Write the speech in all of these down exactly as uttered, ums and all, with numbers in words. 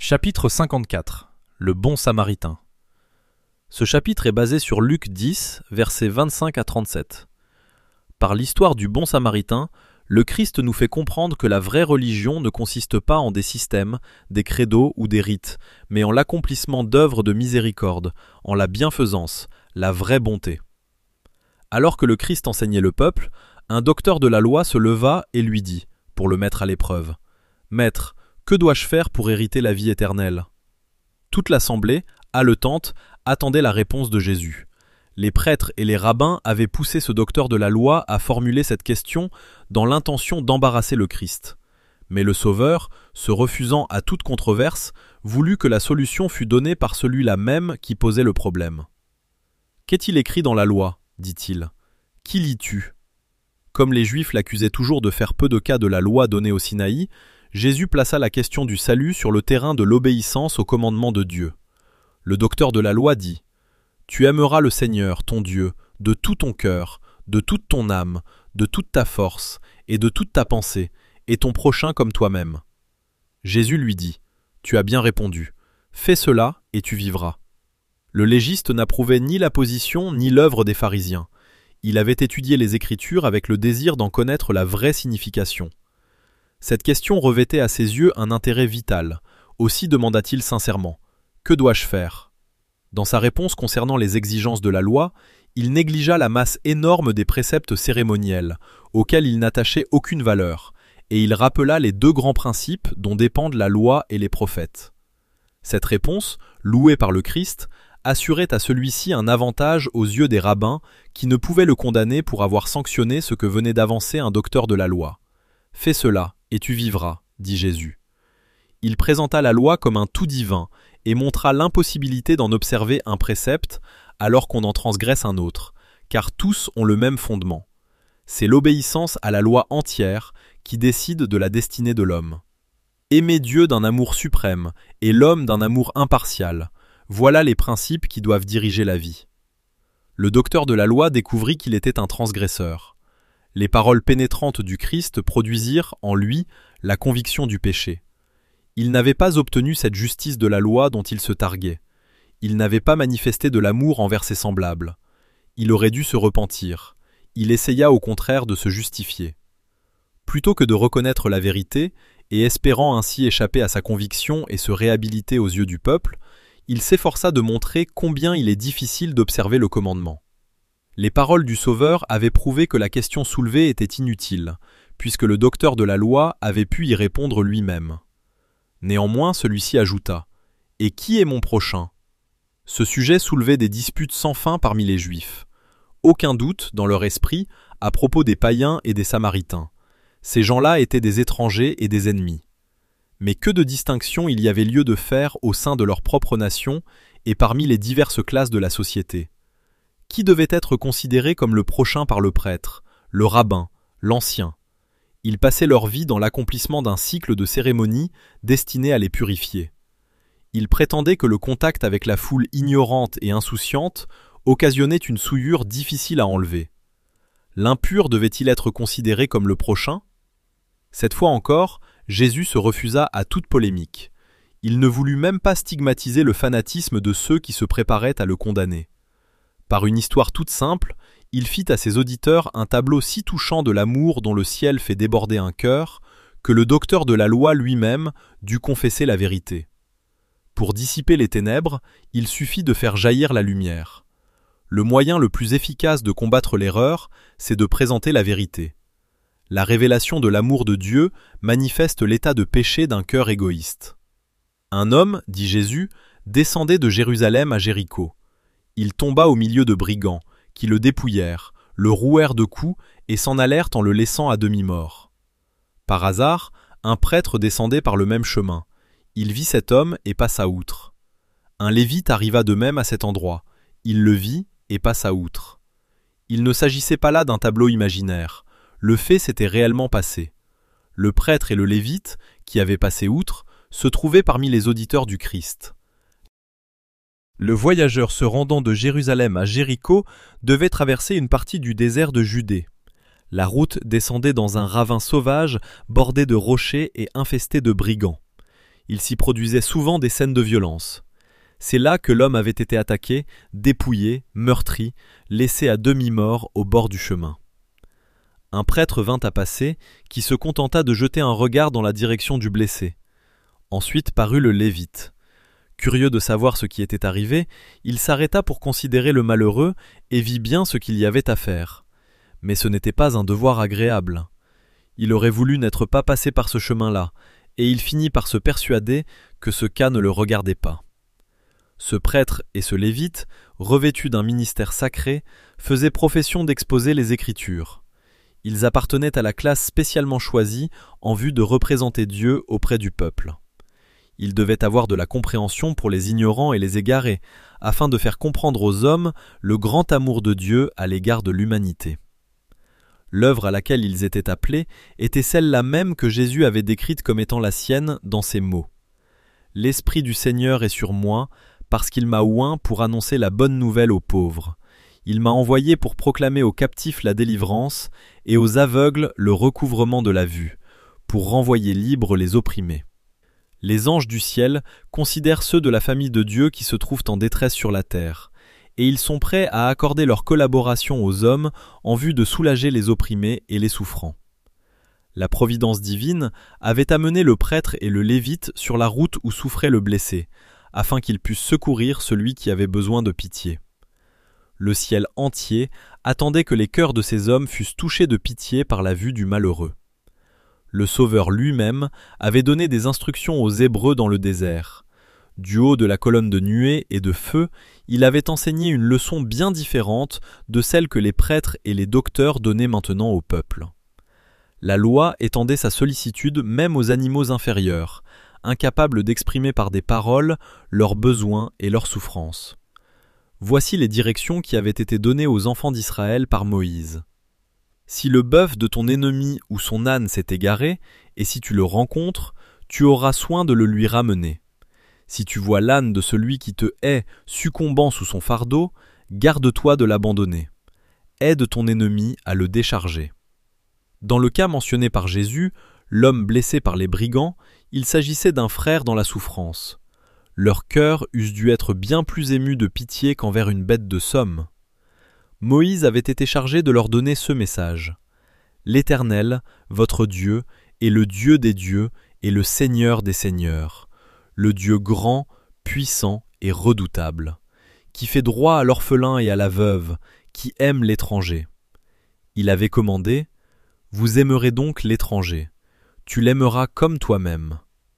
Chapitre cinquante-quatre. Le bon samaritain. Ce chapitre est basé sur Luc dix, versets vingt-cinq à trente-sept. Par l'histoire du bon samaritain, le Christ nous fait comprendre que la vraie religion ne consiste pas en des systèmes, des credos ou des rites, mais en l'accomplissement d'œuvres de miséricorde, en la bienfaisance, la vraie bonté. Alors que le Christ enseignait le peuple, un docteur de la loi se leva et lui dit, pour le mettre à l'épreuve, « Maître, que dois-je faire pour hériter la vie éternelle ?» Toute l'assemblée, haletante, attendait la réponse de Jésus. Les prêtres et les rabbins avaient poussé ce docteur de la loi à formuler cette question dans l'intention d'embarrasser le Christ. Mais le Sauveur, se refusant à toute controverse, voulut que la solution fût donnée par celui-là même qui posait le problème. « Qu'est-il écrit dans la loi ?» dit-il. « Qui lis-tu » Comme les Juifs l'accusaient toujours de faire peu de cas de la loi donnée au Sinaï, Jésus plaça la question du salut sur le terrain de l'obéissance au commandement de Dieu. Le docteur de la loi dit « Tu aimeras le Seigneur, ton Dieu, de tout ton cœur, de toute ton âme, de toute ta force et de toute ta pensée, et ton prochain comme toi-même. » Jésus lui dit « Tu as bien répondu. Fais cela et tu vivras. » Le légiste n'approuvait ni la position ni l'œuvre des pharisiens. Il avait étudié les Écritures avec le désir d'en connaître la vraie signification. Cette question revêtait à ses yeux un intérêt vital. Aussi demanda-t-il sincèrement « Que dois-je faire ?» Dans sa réponse concernant les exigences de la loi, il négligea la masse énorme des préceptes cérémoniels, auxquels il n'attachait aucune valeur, et il rappela les deux grands principes dont dépendent la loi et les prophètes. Cette réponse, louée par le Christ, assurait à celui-ci un avantage aux yeux des rabbins qui ne pouvaient le condamner pour avoir sanctionné ce que venait d'avancer un docteur de la loi. « Fais cela, et tu vivras, » dit Jésus. Il présenta la loi comme un tout divin et montra l'impossibilité d'en observer un précepte alors qu'on en transgresse un autre, car tous ont le même fondement. C'est l'obéissance à la loi entière qui décide de la destinée de l'homme. Aimer Dieu d'un amour suprême et l'homme d'un amour impartial, voilà les principes qui doivent diriger la vie. Le docteur de la loi découvrit qu'il était un transgresseur. Les paroles pénétrantes du Christ produisirent, en lui, la conviction du péché. Il n'avait pas obtenu cette justice de la loi dont il se targuait. Il n'avait pas manifesté de l'amour envers ses semblables. Il aurait dû se repentir. Il essaya au contraire de se justifier. Plutôt que de reconnaître la vérité, et espérant ainsi échapper à sa conviction et se réhabiliter aux yeux du peuple, il s'efforça de montrer combien il est difficile d'observer le commandement. Les paroles du Sauveur avaient prouvé que la question soulevée était inutile, puisque le docteur de la loi avait pu y répondre lui-même. Néanmoins, celui-ci ajouta « Et qui est mon prochain ?» Ce sujet soulevait des disputes sans fin parmi les Juifs. Aucun doute, dans leur esprit, à propos des païens et des Samaritains. Ces gens-là étaient des étrangers et des ennemis. Mais que de distinctions il y avait lieu de faire au sein de leur propre nation et parmi les diverses classes de la société. Qui devait être considéré comme le prochain par le prêtre, le rabbin, l'ancien? Ils passaient leur vie dans l'accomplissement d'un cycle de cérémonies destinées à les purifier. Ils prétendaient que le contact avec la foule ignorante et insouciante occasionnait une souillure difficile à enlever. L'impur devait-il être considéré comme le prochain? Cette fois encore, Jésus se refusa à toute polémique. Il ne voulut même pas stigmatiser le fanatisme de ceux qui se préparaient à le condamner. Par une histoire toute simple, il fit à ses auditeurs un tableau si touchant de l'amour dont le ciel fait déborder un cœur, que le docteur de la loi lui-même dut confesser la vérité. Pour dissiper les ténèbres, il suffit de faire jaillir la lumière. Le moyen le plus efficace de combattre l'erreur, c'est de présenter la vérité. La révélation de l'amour de Dieu manifeste l'état de péché d'un cœur égoïste. Un homme, dit Jésus, descendait de Jérusalem à Jéricho. Il tomba au milieu de brigands, qui le dépouillèrent, le rouèrent de coups et s'en allèrent en le laissant à demi-mort. Par hasard, un prêtre descendait par le même chemin. Il vit cet homme et passa outre. Un lévite arriva de même à cet endroit. Il le vit et passa outre. Il ne s'agissait pas là d'un tableau imaginaire. Le fait s'était réellement passé. Le prêtre et le lévite, qui avaient passé outre, se trouvaient parmi les auditeurs du Christ. Le voyageur se rendant de Jérusalem à Jéricho devait traverser une partie du désert de Judée. La route descendait dans un ravin sauvage bordé de rochers et infesté de brigands. Il s'y produisait souvent des scènes de violence. C'est là que l'homme avait été attaqué, dépouillé, meurtri, laissé à demi-mort au bord du chemin. Un prêtre vint à passer, qui se contenta de jeter un regard dans la direction du blessé. Ensuite parut le lévite. Curieux de savoir ce qui était arrivé, il s'arrêta pour considérer le malheureux et vit bien ce qu'il y avait à faire. Mais ce n'était pas un devoir agréable. Il aurait voulu n'être pas passé par ce chemin-là, et il finit par se persuader que ce cas ne le regardait pas. Ce prêtre et ce lévite, revêtus d'un ministère sacré, faisaient profession d'exposer les Écritures. Ils appartenaient à la classe spécialement choisie en vue de représenter Dieu auprès du peuple. Ils devaient avoir de la compréhension pour les ignorants et les égarés, afin de faire comprendre aux hommes le grand amour de Dieu à l'égard de l'humanité. L'œuvre à laquelle ils étaient appelés était celle-là même que Jésus avait décrite comme étant la sienne dans ces mots. « L'Esprit du Seigneur est sur moi, parce qu'il m'a oint pour annoncer la bonne nouvelle aux pauvres. Il m'a envoyé pour proclamer aux captifs la délivrance et aux aveugles le recouvrement de la vue, pour renvoyer libres les opprimés. » Les anges du ciel considèrent ceux de la famille de Dieu qui se trouvent en détresse sur la terre, et ils sont prêts à accorder leur collaboration aux hommes en vue de soulager les opprimés et les souffrants. La providence divine avait amené le prêtre et le lévite sur la route où souffrait le blessé, afin qu'ils puissent secourir celui qui avait besoin de pitié. Le ciel entier attendait que les cœurs de ces hommes fussent touchés de pitié par la vue du malheureux. Le Sauveur lui-même avait donné des instructions aux Hébreux dans le désert. Du haut de la colonne de nuée et de feu, il avait enseigné une leçon bien différente de celle que les prêtres et les docteurs donnaient maintenant au peuple. La loi étendait sa sollicitude même aux animaux inférieurs, incapables d'exprimer par des paroles leurs besoins et leurs souffrances. Voici les directions qui avaient été données aux enfants d'Israël par Moïse. Si le bœuf de ton ennemi ou son âne s'est égaré, et si tu le rencontres, tu auras soin de le lui ramener. Si tu vois l'âne de celui qui te hait succombant sous son fardeau, garde-toi de l'abandonner. Aide ton ennemi à le décharger. Dans le cas mentionné par Jésus, l'homme blessé par les brigands, il s'agissait d'un frère dans la souffrance. Leurs cœurs eussent dû être bien plus émus de pitié qu'envers une bête de somme. Moïse avait été chargé de leur donner ce message. « L'Éternel, votre Dieu, est le Dieu des dieux et le Seigneur des seigneurs, le Dieu grand, puissant et redoutable, qui fait droit à l'orphelin et à la veuve, qui aime l'étranger. Il avait commandé « Vous aimerez donc l'étranger, tu l'aimeras comme toi-même. »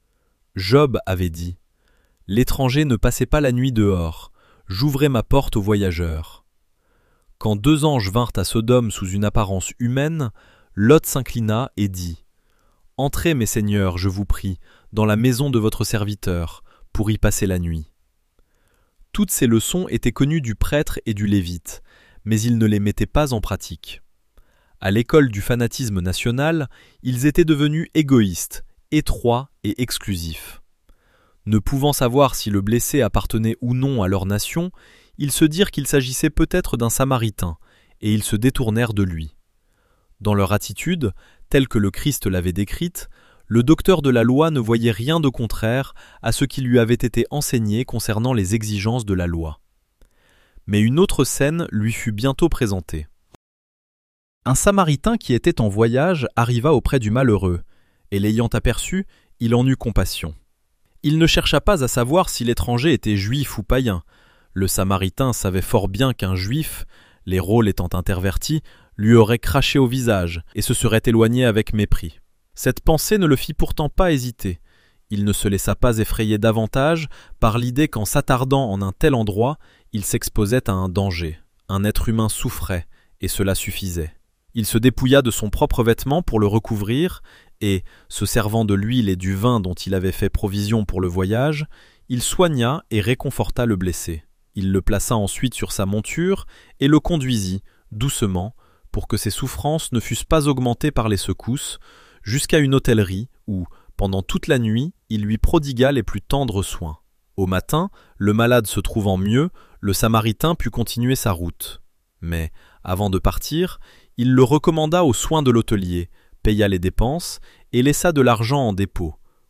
Job avait dit « L'étranger ne passait pas la nuit dehors, j'ouvrais ma porte aux voyageurs. » Quand deux anges vinrent à Sodome sous une apparence humaine, Lot s'inclina et dit « Entrez, mes seigneurs, je vous prie, dans la maison de votre serviteur, pour y passer la nuit. » Toutes ces leçons étaient connues du prêtre et du lévite, mais ils ne les mettaient pas en pratique. À l'école du fanatisme national, ils étaient devenus égoïstes, étroits et exclusifs. Ne pouvant savoir si le blessé appartenait ou non à leur nation, ils se dirent qu'il s'agissait peut-être d'un Samaritain, et ils se détournèrent de lui. Dans leur attitude, telle que le Christ l'avait décrite, le docteur de la loi ne voyait rien de contraire à ce qui lui avait été enseigné concernant les exigences de la loi. Mais une autre scène lui fut bientôt présentée. Un Samaritain qui était en voyage arriva auprès du malheureux, et l'ayant aperçu, il en eut compassion. Il ne chercha pas à savoir si l'étranger était juif ou païen. Le Samaritain savait fort bien qu'un juif, les rôles étant intervertis, lui aurait craché au visage et se serait éloigné avec mépris. Cette pensée ne le fit pourtant pas hésiter. Il ne se laissa pas effrayer davantage par l'idée qu'en s'attardant en un tel endroit, il s'exposait à un danger. Un être humain souffrait, et cela suffisait. Il se dépouilla de son propre vêtement pour le recouvrir, et, se servant de l'huile et du vin dont il avait fait provision pour le voyage, il soigna et réconforta le blessé. Il le plaça ensuite sur sa monture et le conduisit, doucement, pour que ses souffrances ne fussent pas augmentées par les secousses, jusqu'à une hôtellerie où, pendant toute la nuit, il lui prodigua les plus tendres soins. Au matin, le malade se trouvant mieux, le Samaritain put continuer sa route. Mais, avant de partir, il le recommanda aux soins de l'hôtelier, paya les dépenses et laissa de l'argent en dépôt,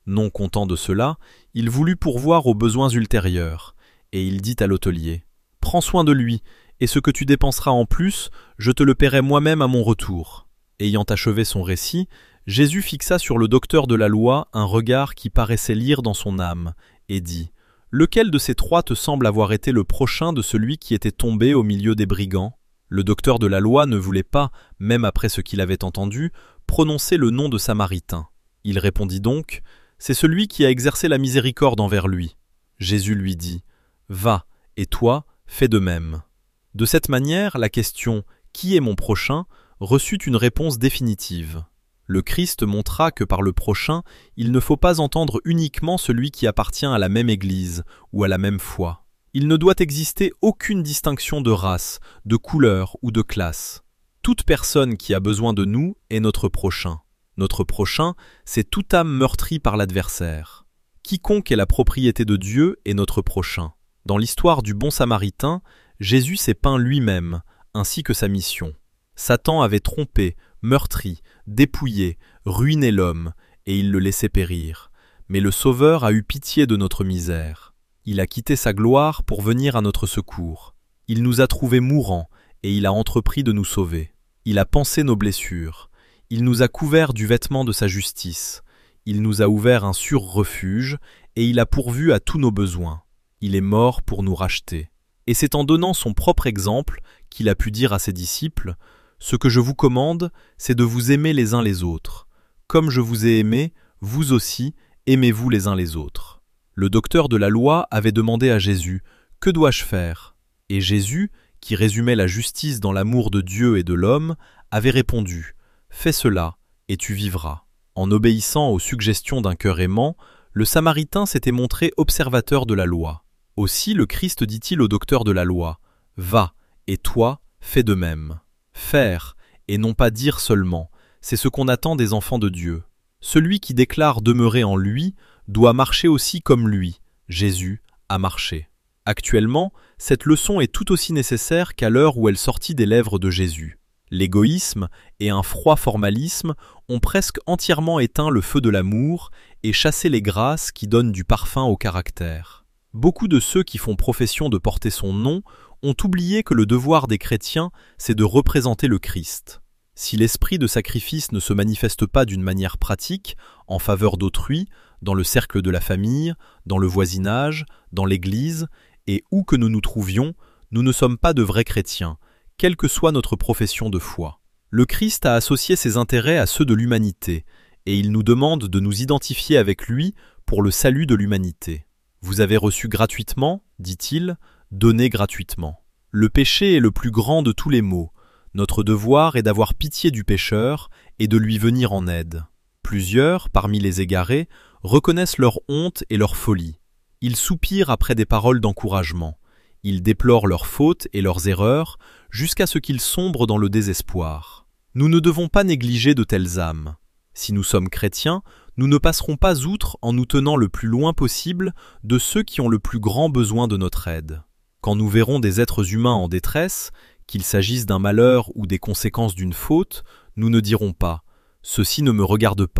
Non content de cela, il voulut pourvoir aux besoins ultérieurs, et il dit à l'hôtelier « Prends soin de lui, et ce que tu dépenseras en plus, je te le paierai moi-même à mon retour. » Ayant achevé son récit, Jésus fixa sur le docteur de la loi un regard qui paraissait lire dans son âme, et dit « Lequel de ces trois te semble avoir été le prochain de celui qui était tombé au milieu des brigands ?» Le docteur de la loi ne voulait pas, même après ce qu'il avait entendu, prononcer le nom de Samaritain. Il répondit donc « C'est celui qui a exercé la miséricorde envers lui. » Jésus lui dit « Va, et toi, fais de même. » De cette manière, la question « Qui est mon prochain ?» reçut une réponse définitive. Le Christ montra que par le prochain, il ne faut pas entendre uniquement celui qui appartient à la même Église ou à la même foi. Il ne doit exister aucune distinction de race, de couleur ou de classe. Toute personne qui a besoin de nous est notre prochain. Notre prochain, c'est toute âme meurtrie par l'adversaire. Quiconque est la propriété de Dieu est notre prochain. Dans l'histoire du bon Samaritain, Jésus s'est peint lui-même, ainsi que sa mission. Satan avait trompé, meurtri, dépouillé, ruiné l'homme, et il le laissait périr. Mais le Sauveur a eu pitié de notre misère. Il a quitté sa gloire pour venir à notre secours. Il nous a trouvés mourants, et il a entrepris de nous sauver. Il a pansé nos blessures. Il nous a couverts du vêtement de sa justice. Il nous a ouvert un sûr refuge, et il a pourvu à tous nos besoins. Il est mort pour nous racheter. Et c'est en donnant son propre exemple qu'il a pu dire à ses disciples « Ce que je vous commande, c'est de vous aimer les uns les autres. Comme je vous ai aimé, vous aussi, aimez-vous les uns les autres. » Le docteur de la loi avait demandé à Jésus « Que dois-je faire ?» Et Jésus, qui résumait la justice dans l'amour de Dieu et de l'homme, avait répondu « Fais cela, et tu vivras. » En obéissant aux suggestions d'un cœur aimant, le Samaritain s'était montré observateur de la loi. Aussi le Christ dit-il au docteur de la loi « Va, et toi, fais de même. » Faire, et non pas dire seulement, c'est ce qu'on attend des enfants de Dieu. Celui qui déclare demeurer en lui doit marcher aussi comme lui, Jésus, a marché. Actuellement, cette leçon est tout aussi nécessaire qu'à l'heure où elle sortit des lèvres de Jésus. L'égoïsme et un froid formalisme ont presque entièrement éteint le feu de l'amour et chassé les grâces qui donnent du parfum au caractère. Beaucoup de ceux qui font profession de porter son nom ont oublié que le devoir des chrétiens, c'est de représenter le Christ. Si l'esprit de sacrifice ne se manifeste pas d'une manière pratique, en faveur d'autrui, dans le cercle de la famille, dans le voisinage, dans l'Église, et où que nous nous trouvions, nous ne sommes pas de vrais chrétiens, quelle que soit notre profession de foi. Le Christ a associé ses intérêts à ceux de l'humanité, et il nous demande de nous identifier avec lui pour le salut de l'humanité. Vous avez reçu gratuitement, dit-il, donnez gratuitement. Le péché est le plus grand de tous les maux. Notre devoir est d'avoir pitié du pécheur et de lui venir en aide. Plusieurs, parmi les égarés, reconnaissent leur honte et leur folie. Ils soupirent après des paroles d'encouragement. Ils déplorent leurs fautes et leurs erreurs jusqu'à ce qu'ils sombrent dans le désespoir. Nous ne devons pas négliger de telles âmes. Si nous sommes chrétiens, nous ne passerons pas outre en nous tenant le plus loin possible de ceux qui ont le plus grand besoin de notre aide. Quand nous verrons des êtres humains en détresse, qu'il s'agisse d'un malheur ou des conséquences d'une faute, nous ne dirons pas « Ceci ne me regarde pas ».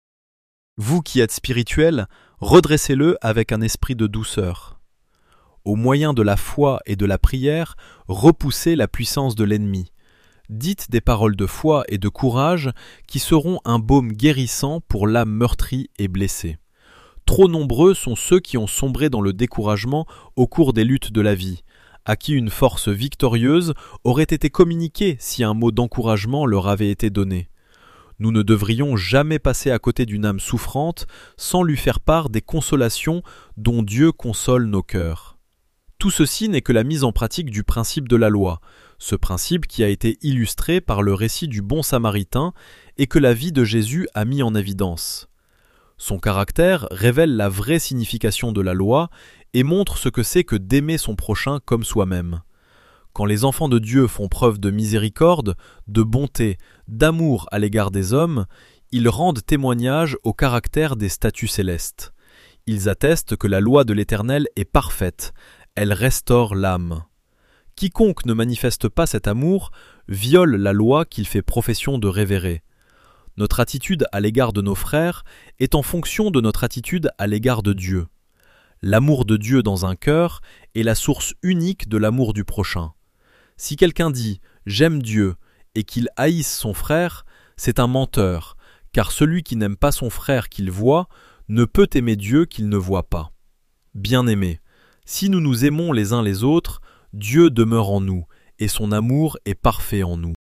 Vous qui êtes spirituels, redressez-le avec un esprit de douceur. Au moyen de la foi et de la prière, repoussez la puissance de l'ennemi. Dites des paroles de foi et de courage qui seront un baume guérissant pour l'âme meurtrie et blessée. Trop nombreux sont ceux qui ont sombré dans le découragement au cours des luttes de la vie, à qui une force victorieuse aurait été communiquée si un mot d'encouragement leur avait été donné. Nous ne devrions jamais passer à côté d'une âme souffrante sans lui faire part des consolations dont Dieu console nos cœurs. Tout ceci n'est que la mise en pratique du principe de la loi, ce principe qui a été illustré par le récit du bon Samaritain et que la vie de Jésus a mis en évidence. Son caractère révèle la vraie signification de la loi et montre ce que c'est que d'aimer son prochain comme soi-même. Quand les enfants de Dieu font preuve de miséricorde, de bonté, d'amour à l'égard des hommes, ils rendent témoignage au caractère des statuts célestes. Ils attestent que la loi de l'Éternel est parfaite, elle restaure l'âme. Quiconque ne manifeste pas cet amour viole la loi qu'il fait profession de révérer. Notre attitude à l'égard de nos frères est en fonction de notre attitude à l'égard de Dieu. L'amour de Dieu dans un cœur est la source unique de l'amour du prochain. Si quelqu'un dit « j'aime Dieu » et qu'il haïsse son frère, c'est un menteur, car celui qui n'aime pas son frère qu'il voit ne peut aimer Dieu qu'il ne voit pas. Bien-aimés, si nous nous aimons les uns les autres, Dieu demeure en nous, et son amour est parfait en nous.